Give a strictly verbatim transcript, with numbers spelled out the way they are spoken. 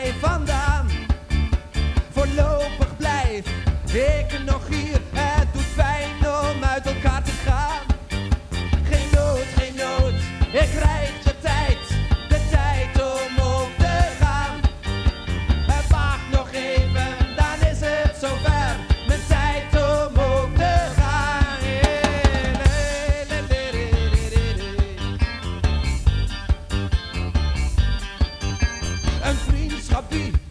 mij vandaan. Voorlopig blijf ik nog hier. Het doet pijn om uit elkaar te gaan. Geen nood, geen nood, ik krijg de tijd. De tijd om op te gaan. Wacht nog even, dan is het zover. Mijn tijd om op te gaan. Een vriendschap die